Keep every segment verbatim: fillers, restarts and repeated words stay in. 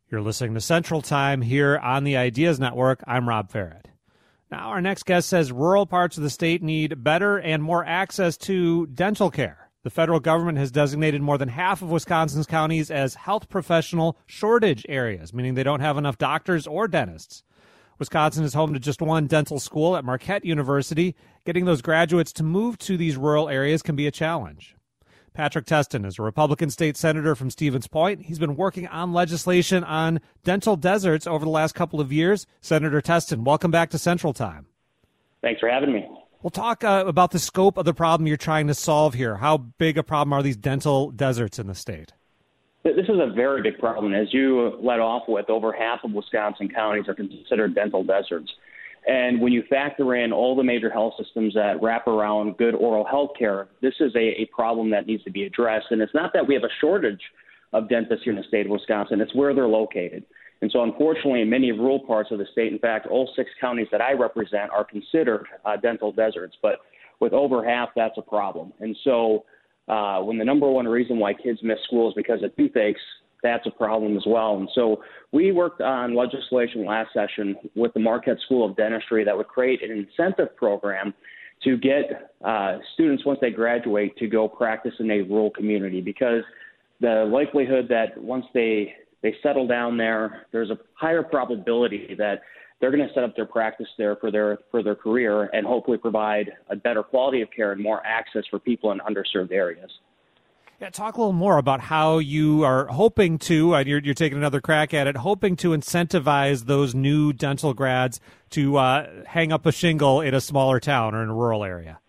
You're listening to Central Time here on the Ideas Network. I'm Rob Farrett. Now, our next guest says rural parts of the state need better and more access to dental care. The federal government has designated more than half of Wisconsin's counties as health professional shortage areas, meaning they don't have enough doctors or dentists. Wisconsin is home to just one dental school at Marquette University. Getting those graduates to move to these rural areas can be a challenge. Patrick Testin is a Republican state senator from Stevens Point. He's been working on legislation on dental deserts over the last couple of years. Senator Testin, welcome back to Central Time. Thanks for having me. We'll talk uh, about the scope of the problem you're trying to solve here. How big a problem are these dental deserts in the state? This is a very big problem. As you led off with, over half of Wisconsin counties are considered dental deserts. And when you factor in all the major health systems that wrap around good oral health care, this is a, a problem that needs to be addressed. And it's not that we have a shortage of dentists here in the state of Wisconsin, it's where they're located. And so unfortunately, in many rural parts of the state, in fact, all six counties that I represent are considered uh, dental deserts. But with over half, that's a problem. And so uh, when the number one reason why kids miss school is because of toothaches, that's a problem as well. And so we worked on legislation last session with the Marquette School of Dentistry that would create an incentive program to get uh, students, once they graduate, to go practice in a rural community, because the likelihood that once they they settle down there, there's a higher probability that they're going to set up their practice there for their for their career and hopefully provide a better quality of care and more access for people in underserved areas. Yeah, talk a little more about how you are hoping to, uh, you're, you're taking another crack at it, hoping to incentivize those new dental grads to uh, hang up a shingle in a smaller town or in a rural area.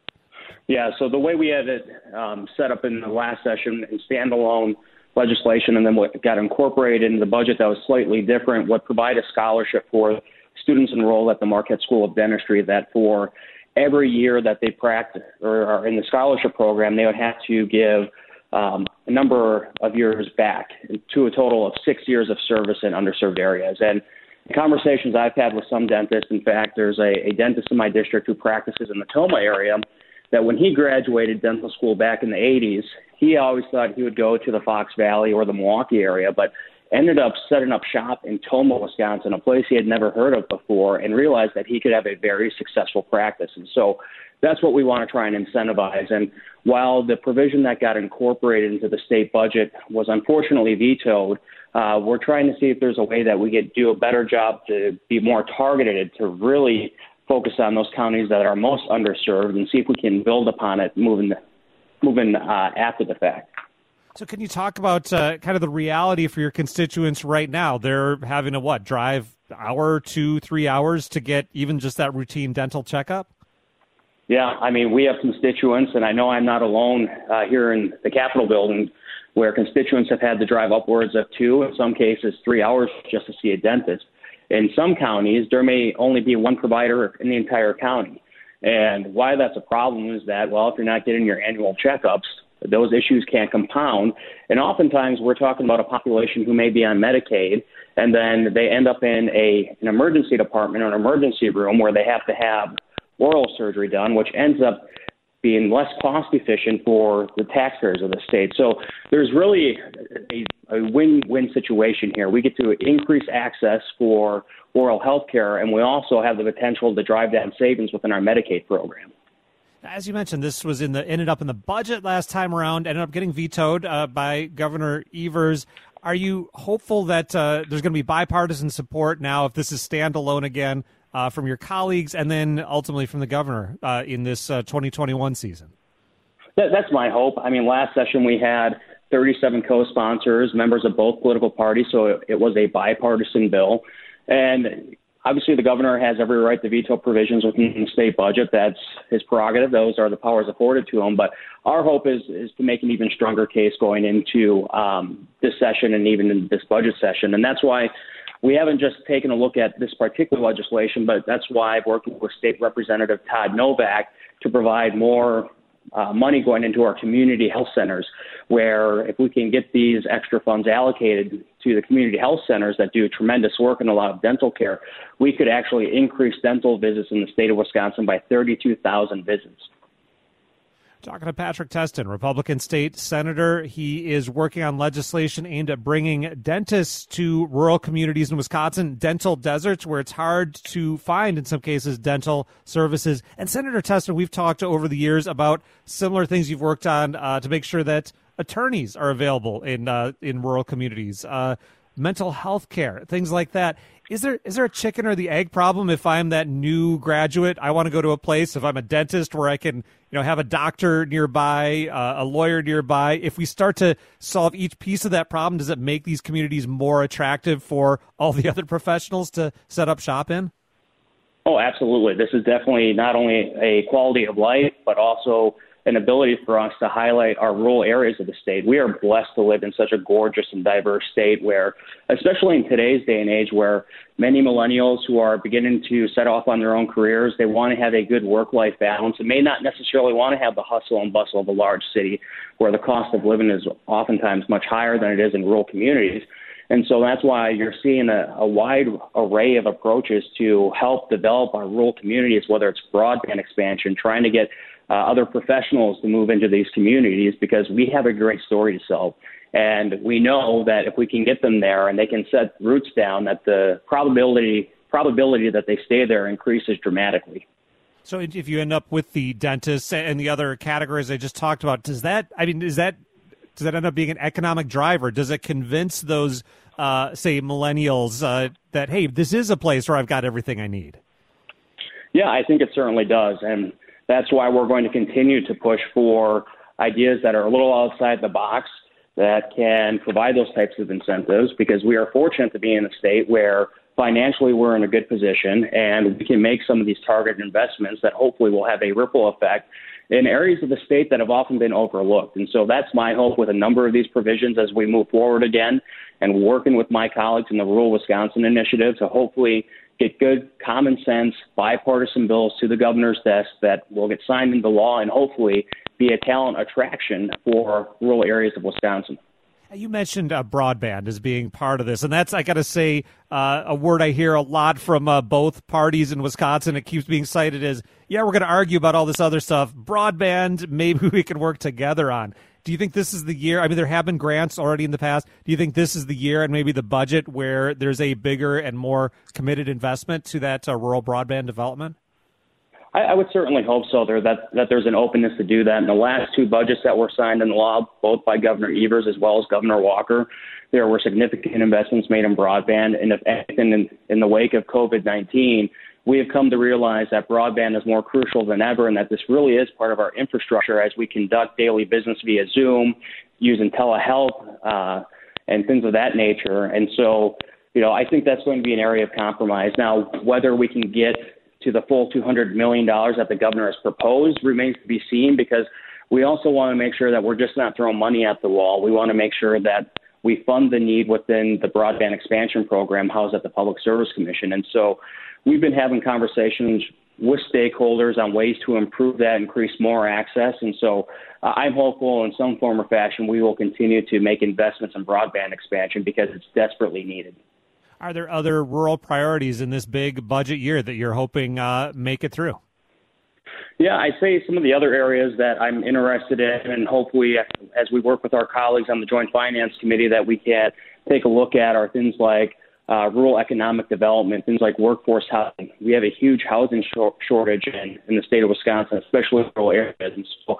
Yeah, so the way we had it um, set up in the last session in standalone legislation, and then what got incorporated into the budget that was slightly different, would provide a scholarship for students enrolled at the Marquette School of Dentistry that for every year that they practice or are in the scholarship program, they would have to give um, a number of years back to a total of six years of service in underserved areas. And the conversations I've had with some dentists, in fact, there's a, a dentist in my district who practices in the Toma area, that when he graduated dental school back in the eighties, he always thought he would go to the Fox Valley or the Milwaukee area, but ended up setting up shop in Toma, Wisconsin, a place he had never heard of before, and realized that he could have a very successful practice. And so that's what we want to try and incentivize. And while the provision that got incorporated into the state budget was unfortunately vetoed, uh, we're trying to see if there's a way that we could do a better job to be more targeted, to really focus on those counties that are most underserved and see if we can build upon it moving, moving uh, after the fact. So can you talk about uh, kind of the reality for your constituents right now? They're having to, what, drive hour, two, three hours to get even just that routine dental checkup? Yeah, I mean, we have constituents, and I know I'm not alone uh, here in the Capitol building, where constituents have had to drive upwards of two, in some cases three hours just to see a dentist. In some counties, there may only be one provider in the entire county. And why that's a problem is that, well, if you're not getting your annual checkups, those issues can compound. And oftentimes we're talking about a population who may be on Medicaid, and then they end up in a an emergency department or an emergency room where they have to have oral surgery done, which ends up being less cost efficient for the taxpayers of the state. So there's really a, a win-win situation here. We get to increase access for oral health care, and we also have the potential to drive down savings within our Medicaid program. As you mentioned, this was in the ended up in the budget last time around, ended up getting vetoed uh, by Governor Evers. Are you hopeful that uh, there's going to be bipartisan support now if this is standalone again uh, from your colleagues and then ultimately from the governor uh, in this uh, twenty twenty-one season? That, that's my hope. I mean, last session we had thirty-seven co-sponsors, members of both political parties, so it, it was a bipartisan bill. And obviously, the governor has every right to veto provisions within the state budget. That's his prerogative. Those are the powers afforded to him. But our hope is is to make an even stronger case going into um, this session and even in this budget session. And that's why we haven't just taken a look at this particular legislation, but that's why I've worked with State Representative Todd Novak to provide more Uh, money going into our community health centers, where if we can get these extra funds allocated to the community health centers that do tremendous work in a lot of dental care, we could actually increase dental visits in the state of Wisconsin by thirty-two thousand visits. Talking to Patrick Testin, Republican state senator. He is working on legislation aimed at bringing dentists to rural communities in Wisconsin, dental deserts, where it's hard to find, in some cases, dental services. And Senator Testin, we've talked over the years about similar things you've worked on uh, to make sure that attorneys are available in uh, in rural communities, uh, mental health care, things like that. Is there is there a chicken or the egg problem if I'm that new graduate? I want to go to a place, if I'm a dentist, where I can, you know, have a doctor nearby, uh, a lawyer nearby. If we start to solve each piece of that problem, does it make these communities more attractive for all the other professionals to set up shop in? Oh, absolutely. This is definitely not only a quality of life, but also an ability for us to highlight our rural areas of the state. We are blessed to live in such a gorgeous and diverse state where, especially in today's day and age, where many millennials who are beginning to set off on their own careers, they want to have a good work-life balance and may not necessarily want to have the hustle and bustle of a large city where the cost of living is oftentimes much higher than it is in rural communities. And so that's why you're seeing a, a wide array of approaches to help develop our rural communities, whether it's broadband expansion, trying to get Uh, other professionals to move into these communities, because we have a great story to sell. And we know that if we can get them there and they can set roots down, that the probability probability that they stay there increases dramatically. So if you end up with the dentists and the other categories I just talked about, does that, I mean, is that, does that end up being an economic driver? Does it convince those, uh, say, millennials uh, that, hey, this is a place where I've got everything I need? Yeah, I think it certainly does. And that's why we're going to continue to push for ideas that are a little outside the box that can provide those types of incentives, because we are fortunate to be in a state where financially we're in a good position and we can make some of these targeted investments that hopefully will have a ripple effect in areas of the state that have often been overlooked. And so that's my hope with a number of these provisions as we move forward again, and working with my colleagues in the Rural Wisconsin Initiative to hopefully get good, common sense, bipartisan bills to the governor's desk that will get signed into law and hopefully be a talent attraction for rural areas of Wisconsin. You mentioned uh, broadband as being part of this, and that's, I got to say, uh, a word I hear a lot from uh, both parties in Wisconsin. It keeps being cited as, yeah, we're going to argue about all this other stuff. Broadband, maybe we can work together on. Do you think this is the year? I mean, there have been grants already in the past. Do you think this is the year and maybe the budget where there's a bigger and more committed investment to that uh, rural broadband development? I, I would certainly hope so. There that that there's an openness to do that. In the last two budgets that were signed into law, both by Governor Evers as well as Governor Walker, there were significant investments made in broadband. And if anything, in, in the wake of COVID nineteen, we have come to realize that broadband is more crucial than ever, and that this really is part of our infrastructure as we conduct daily business via Zoom, using telehealth, uh, and things of that nature. And so, you know, I think that's going to be an area of compromise. Now, whether we can get to the full two hundred million dollars that the governor has proposed remains to be seen, because we also want to make sure that we're just not throwing money at the wall. We want to make sure that we fund the need within the broadband expansion program housed at the Public Service Commission. And so we've been having conversations with stakeholders on ways to improve that, increase more access. And so uh, I'm hopeful in some form or fashion we will continue to make investments in broadband expansion because it's desperately needed. Are there other rural priorities in this big budget year that you're hoping uh, make it through? Yeah, I'd say some of the other areas that I'm interested in, and hopefully as we work with our colleagues on the Joint Finance Committee that we can take a look at, are things like uh, rural economic development, things like workforce housing. We have a huge housing shor- shortage in, in the state of Wisconsin, especially in rural areas. And so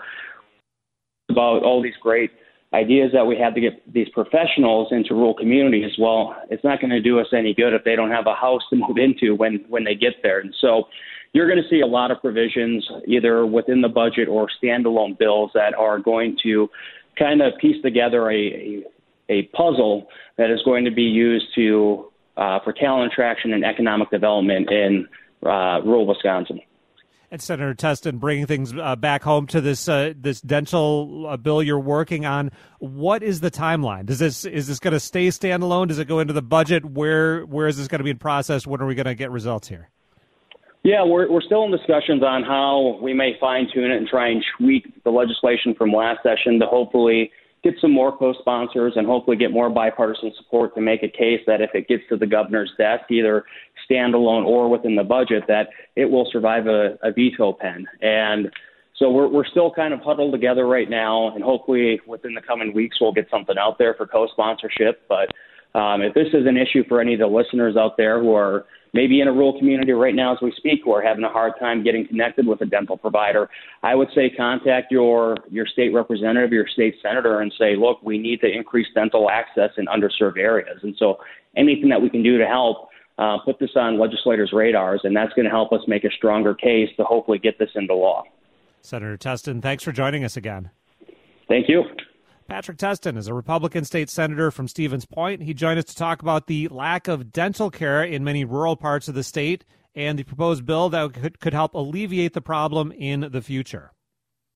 about all these great ideas that we have to get these professionals into rural communities, well, it's not going to do us any good if they don't have a house to move into when, when they get there. And so you're going to see a lot of provisions either within the budget or standalone bills that are going to kind of piece together a, a, a puzzle that is going to be used to uh, for talent attraction and economic development in uh, rural Wisconsin. And Senator Testin, bringing things uh, back home to this uh, this dental uh, bill you're working on, what is the timeline? Does this is this going to stay standalone? Does it go into the budget? Where where is this going to be in process? When are we going to get results here? Yeah, we're we're still in discussions on how we may fine tune it and try and tweak the legislation from last session to hopefully get some more co-sponsors and hopefully get more bipartisan support to make a case that if it gets to the governor's desk, either standalone or within the budget, that it will survive a, a veto pen. And So we're we're still kind of huddled together right now, and hopefully within the coming weeks we'll get something out there for co-sponsorship. But um, if this is an issue for any of the listeners out there who are maybe in a rural community right now as we speak, who are having a hard time getting connected with a dental provider, I would say contact your your state representative, your state senator, and say, look, we need to increase dental access in underserved areas. And so anything that we can do to help uh, put this on legislators' radars, and that's going to help us make a stronger case to hopefully get this into law. Senator Testin, thanks for joining us again. Thank you. Patrick Testin is a Republican state senator from Stevens Point. He joined us to talk about the lack of dental care in many rural parts of the state and the proposed bill that could, could help alleviate the problem in the future.